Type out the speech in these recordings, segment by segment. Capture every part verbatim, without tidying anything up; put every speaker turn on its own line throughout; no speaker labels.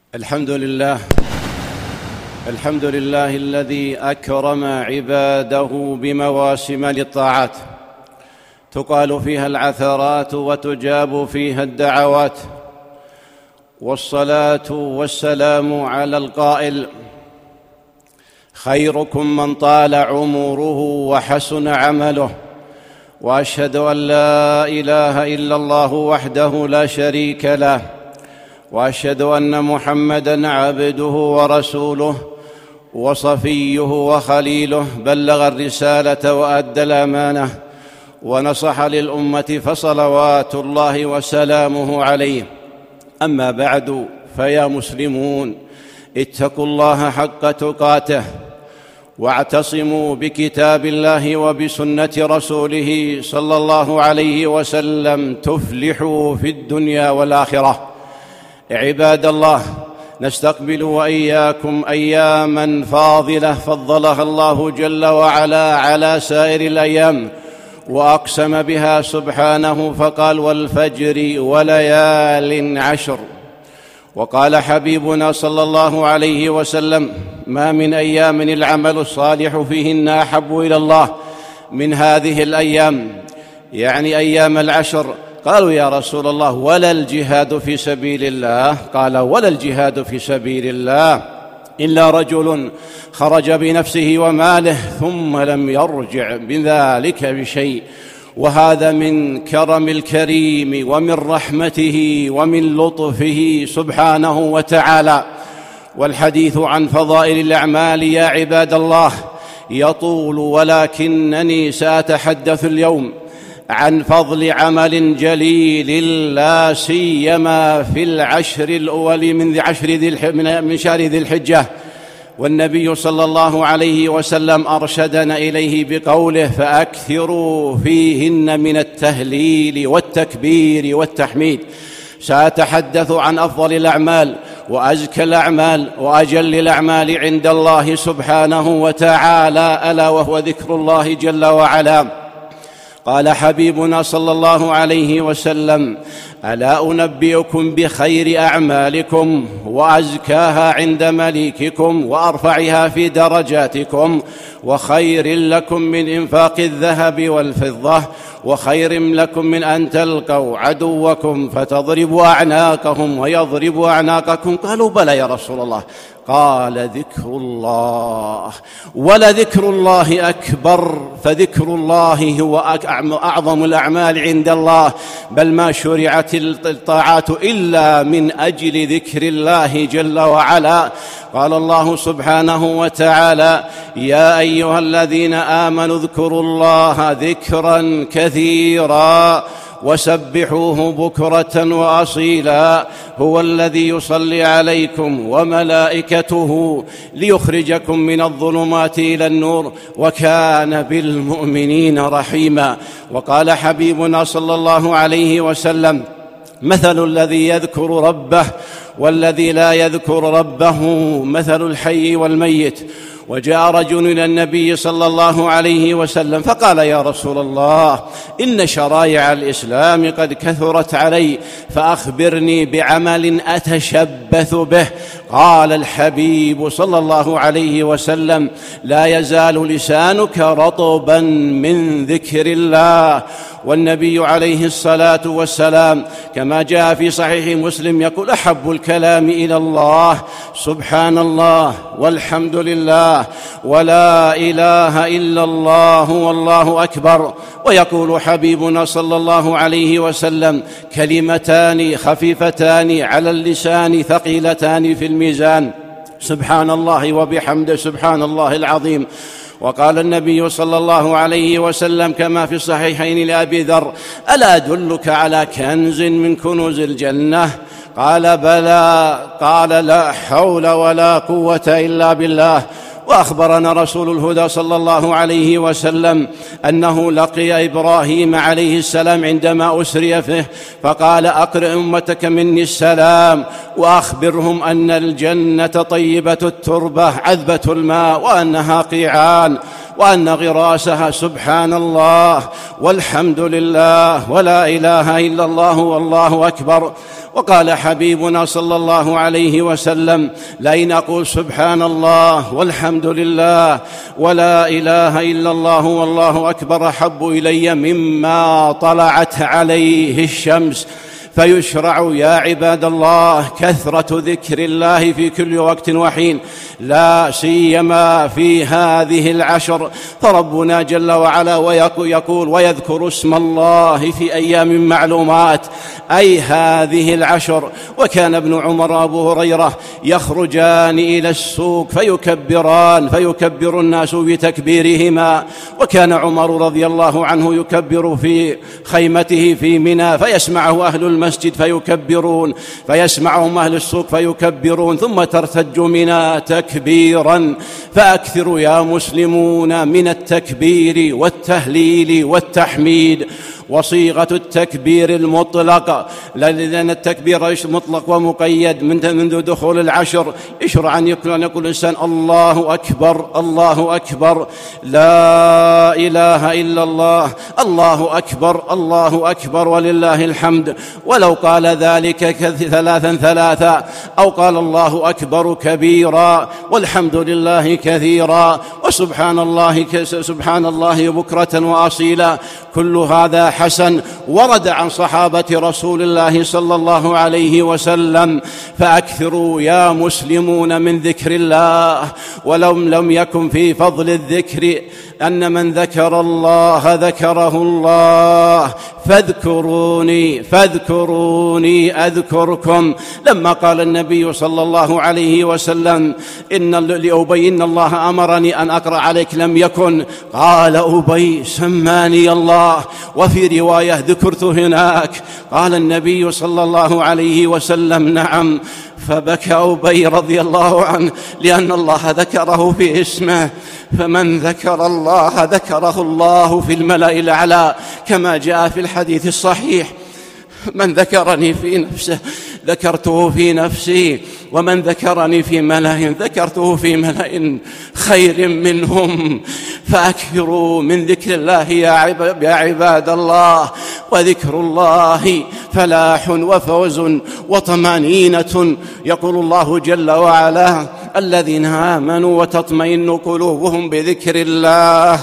الحمد لله الحمد لله الذي أكرم عباده بمواسم للطاعات تقال فيها العثرات وتجاب فيها الدعوات، والصلاة والسلام على القائل: خيركم من طال عمره وحسن عمله، وأشهد أن لا إله إلا الله وحده لا شريك له، وأشهد أن محمدًا عبده ورسوله وصفيه وخليله، بلغ الرسالة وأدى الأمانة ونصح للأمة، فصلوات الله وسلامه عليه. أما بعد، فيا مسلمون، اتقوا الله حق تقاته، واعتصموا بكتاب الله وبسنة رسوله صلى الله عليه وسلم تفلحوا في الدنيا والآخرة. عباد الله، نستقبل وإياكم أياماً فاضلة فضلها الله جل وعلا على سائر الأيام، وأقسم بها سبحانه فقال: والفجر وليال عشر. وقال حبيبنا صلى الله عليه وسلم: ما من أيام العمل الصالح فيهن أحب إلى الله من هذه الأيام، يعني أيام العشر. قالوا: يا رسول الله، ولا الجهاد في سبيل الله؟ قال: ولا الجهاد في سبيل الله إلا رجل خرج بنفسه وماله ثم لم يرجع بذلك بشيء. وهذا من كرم الكريم ومن رحمته ومن لطفه سبحانه وتعالى. والحديث عن فضائل الأعمال يا عباد الله يطول، ولكنني سأتحدث اليوم عن فضل عمل جليل، لا سيما في العشر الأول من عشر ذي من شهر ذي الحجة. والنبي صلى الله عليه وسلم أرشدنا إليه بقوله: فأكثروا فيهن من التهليل والتكبير والتحميد. سأتحدث عن أفضل الأعمال وأزكى الأعمال وأجل الأعمال عند الله سبحانه وتعالى، ألا وهو ذكر الله جل وعلا. قال حبيبنا صلى الله عليه وسلم: ألا أنبئكم بخير أعمالكم وأزكاها عند مليككم وأرفعها في درجاتكم، وخير لكم من إنفاق الذهب والفضة، وخير لكم من أن تلقوا عدوكم فتضربوا أعناقهم ويضربوا أعناقكم؟ قالوا: بلى يا رسول الله. قال: ذكر الله، ولذكر الله أكبر، فذكر الله هو أعظم الأعمال عند الله، بل ما شرعت الطاعات إلا من أجل ذكر الله جل وعلا. قال الله سبحانه وتعالى: يا أيها الذين آمنوا اذكروا الله ذكرا كثيرا وسبحوه بكرة وأصيلا، هو الذي يصلي عليكم وملائكته ليخرجكم من الظلمات إلى النور، وكان بالمؤمنين رحيما. وقال حبيبنا صلى الله عليه وسلم: مثل الذي يذكر ربه والذي لا يذكر ربه مثل الحي والميت. وجاء رجل إلى النبي صلى الله عليه وسلم فقال: يا رسول الله، إن شرائع الإسلام قد كثرت علي، فأخبرني بعمل أتشبث به. قال الحبيب صلى الله عليه وسلم: لا يزال لسانك رطبا من ذكر الله. والنبي عليه الصلاة والسلام كما جاء في صحيح مسلم يقول: أحب الكلام إلى الله سبحان الله والحمد لله ولا إله إلا الله والله أكبر. ويقول حبيبنا صلى الله عليه وسلم: كلمتان خفيفتان على اللسان ثقيلتان في الميزان، سبحان الله وبحمده سبحان الله العظيم. وقال النبي صلى الله عليه وسلم كما في الصحيحين لأبي ذر: ألا أدلك على كنز من كنوز الجنة؟ قال: بلى. قال: لا حول ولا قوة إلا بالله. وأخبرنا رسول الهدى صلى الله عليه وسلم أنه لقي إبراهيم عليه السلام عندما أسري به، فقال: أقرئ أمتك مني السلام، وأخبرهم أن الجنة طيبة التربة عذبة الماء، وأنها قيعان، وأن غراسها سبحان الله والحمد لله ولا إله إلا الله والله أكبر. وقال حبيبنا صلى الله عليه وسلم: لئن أقول سبحان الله والحمد لله ولا إله إلا الله والله أكبر أحب إلي مما طلعت عليه الشمس. فيشرع يا عباد الله كثرة ذكر الله في كل وقت وحين، لا سيما في هذه العشر. فربنا جل وعلا ويقول: ويذكر اسم الله في أيام معلومات، أي هذه العشر. وكان ابن عمر وأبو هريرة يخرجان إلى السوق فيكبران فيكبر الناس بتكبيرهما، وكان عمر رضي الله عنه يكبر في خيمته في منى فيسمعه أهل المسجد فيكبرون، فيسمعهم أهل السوق فيكبرون، ثم ترتج منى تكبيرا. فأكثروا يا مسلمون من التكبير والتهليل والتحميد. وصيغة التكبير المطلق، لأن التكبير مطلق ومقيد منذ دخول العشر. يشرع أن يقول الإنسان: الله أكبر الله أكبر، لا إله إلا الله، الله أكبر الله أكبر ولله الحمد. ولو قال ذلك ثلاثا ثلاثا، أو قال الله أكبر كبيرا والحمد لله كثيرا وسبحان الله سبحان الله بكرة وأصيلا، كل هذا حسن ورد عن صحابة رسول الله صلى الله عليه وسلم. فأكثروا يا مسلمون من ذكر الله. ولو لم يكن في فضل الذكر أن من ذكر الله ذكره الله، فاذكروني فاذكروني أذكركم. لما قال النبي صلى الله عليه وسلم إن لأبي إن الله أمرني أن أقرأ عليك لم يكن، قال أبي: سماني الله. وفي رواية: ذكرت هناك. قال النبي صلى الله عليه وسلم: نعم. فبكى أبي رضي الله عنه لأن الله ذكره في اسمه. فمن ذكر الله ذكره الله في الملأ الأعلى، كما جاء في الحديث الصحيح: من ذكرني في نفسه ذكرته في نفسي، ومن ذكرني في ملأ ذكرته في ملأ خير منهم. فأكثروا من ذكر الله يا عباد الله. وذكر الله فلاح وفوز وطمأنينة. يقول الله جل وعلا: الذين آمنوا وتطمئن قلوبهم بذكر الله،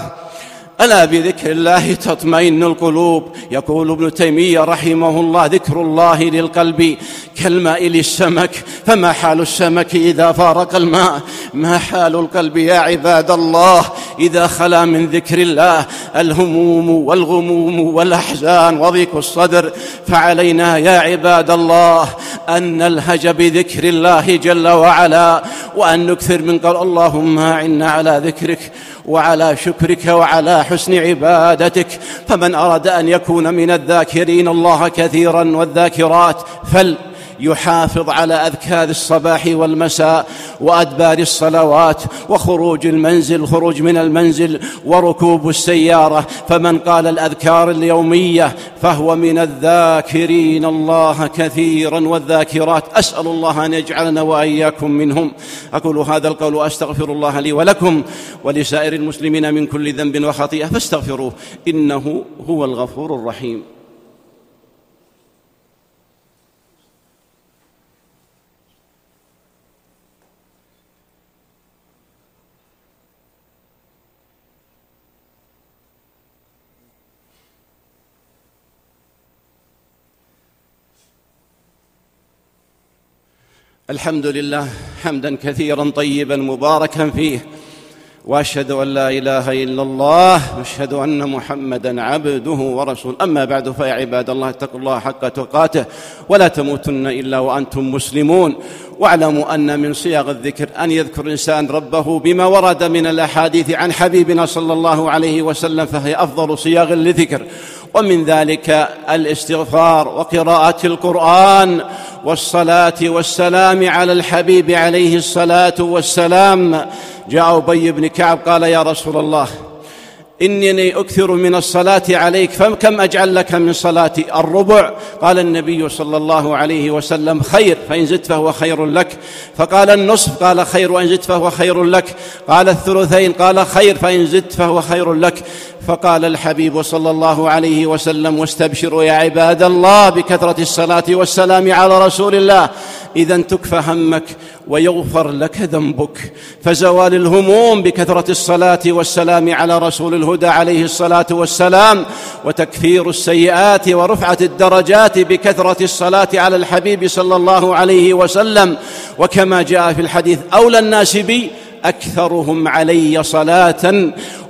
ألا بذكر الله تطمئن القلوب. يقول ابن تيمية رحمه الله: ذكر الله للقلب كالماء للسمك، فما حال السمك إذا فارق الماء؟ ما حال القلب يا عباد الله إذا خلا من ذكر الله؟ الهموم والغموم والأحزان وضيق الصدر. فعلينا يا عباد الله أن نلهج بذكر الله جل وعلا، وأن نكثر من قول: اللهم أعنا على ذكرك وعلى شكرك وعلى حسن عبادتك. فمن أراد أن يكون من الذاكرين الله كثيرا والذاكرات فل يحافظ على أذكار الصباح والمساء وأدبار الصلوات وخروج المنزل خروج من المنزل وركوب السيارة. فمن قال الأذكار اليومية فهو من الذاكرين الله كثيرا والذاكرات. أسأل الله أن يجعلنا وإياكم منهم. أقول هذا القول وأستغفر الله لي ولكم ولسائر المسلمين من كل ذنب وخطيئة فاستغفروه إنه هو الغفور الرحيم. الحمد لله حمدا كثيرا طيبا مباركا فيه، وأشهد أن لا إله إلا الله وأشهد أن محمدا عبده ورسوله. أما بعد، فيا عباد الله اتقوا الله حق تقاته ولا تموتن إلا وأنتم مسلمون. واعلموا أن من صيغ الذكر أن يذكر الإنسان ربه بما ورد من الأحاديث عن حبيبنا صلى الله عليه وسلم، فهي أفضل صيغ للذكر. ومن ذلك الاستغفار وقراءة القرآن والصلاة والسلام على الحبيب عليه الصلاة والسلام. جاء أبي بن كعب قال: يا رسول الله، إنني أكثر من الصلاة عليك، فكم أجعل لك من صلاتي؟ الربع. قال النبي صلى الله عليه وسلم: خير، فإن زدت فهو خير لك. فقال النصف، قال خير، وإن زدت فهو خير لك. قال الثلثين، قال خير، فإن زدت فهو خير لك. فقال الحبيب صلى الله عليه وسلم: واستبشروا يا عباد الله بكثرة الصلاة والسلام على رسول الله، إذا تكفى همك ويغفر لك ذنبك. فزوال الهموم بكثرة الصلاة والسلام على رسول الهدى عليه الصلاة والسلام، وتكفير السيئات ورفعة الدرجات بكثرة الصلاة على الحبيب صلى الله عليه وسلم. وكما جاء في الحديث: أولى الناس بي أكثرهم علي صلاة،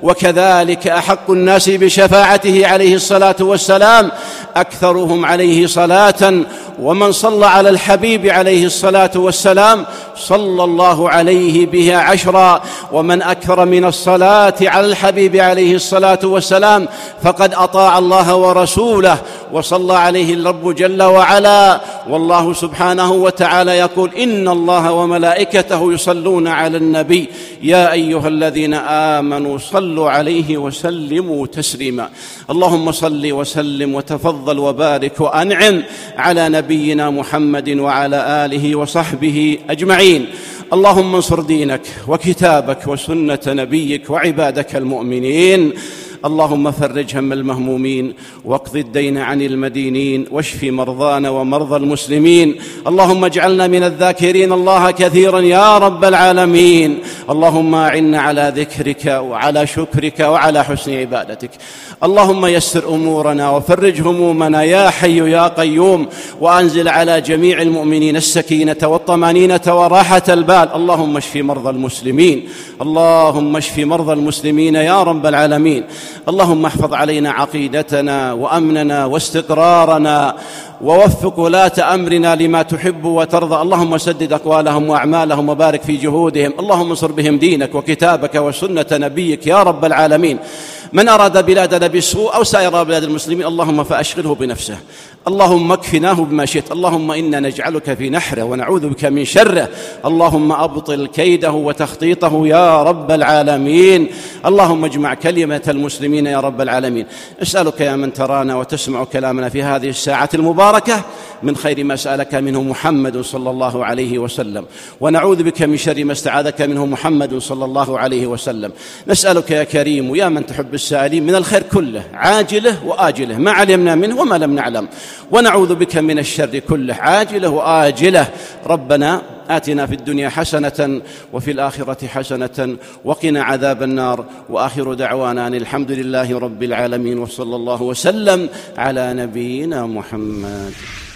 وكذلك أحق الناس بشفاعته عليه الصلاة والسلام أكثرهم عليه صلاة. ومن صلى على الحبيب عليه الصلاة والسلام صلى الله عليه بها عشرا. ومن أكثر من الصلاة على الحبيب عليه الصلاة والسلام فقد أطاع الله ورسوله، وصلى عليه الرب جل وعلا. والله سبحانه وتعالى يقول: إن الله وملائكته يصلون على النبي يا أيها الذين آمنوا صلوا عليه وسلموا تسليما. اللهم صل وسلم وتفضل وبارك وأنعم على نبينا محمد وعلى آله وصحبه أجمعين. اللهم انصر دينك وكتابك وسنة نبيك وعبادك المؤمنين. اللهم فرج هم المهمومين، واقض الدين عن المدينين، واشف مرضانا ومرضى المسلمين. اللهم اجعلنا من الذاكرين الله كثيرا يا رب العالمين. اللهم أعنا على ذكرك وعلى شكرك وعلى حسن عبادتك. اللهم يسر أمورنا وفرج همومنا يا حي يا قيوم، وأنزل على جميع المؤمنين السكينة والطمأنينة وراحة البال. اللهم اشف مرضى المسلمين، اللهم اشف مرضى المسلمين يا رب العالمين. اللهم احفظ علينا عقيدتنا وأمننا واستقرارنا، ووفق ولاة أمرنا لما تحب وترضى. اللهم سدد أقوالهم وأعمالهم وبارك في جهودهم. اللهم انصر بهم دينك وكتابك وسنة نبيك يا رب العالمين. من أراد بلادنا بالسوء أو سائر بلاد المسلمين اللهم فأشغله بنفسه، اللهم اكفناه بما شئت. اللهم إنا نجعلك في نحره ونعوذ بك من شره. اللهم أبطل كيده وتخطيطه يا رب العالمين. اللهم اجمع كلمة المسلمين يا رب العالمين. أسألك يا من ترانا وتسمع كلامنا في هذه الساعة المباركة من خير ما سألك منه محمد صلى الله عليه وسلم، ونعوذ بك من شر ما استعاذك منه محمد صلى الله عليه وسلم. نسألك يا كريم يا من تحب السائلين من الخير كله عاجله وآجله ما علمنا منه وما لم نعلم، ونعوذ بك من الشر كله عاجله وآجله. ربنا آتنا في الدنيا حسنة وفي الآخرة حسنة وقنا عذاب النار. وآخر دعوانا أن الحمد لله رب العالمين، وصلى الله وسلم على نبينا محمد.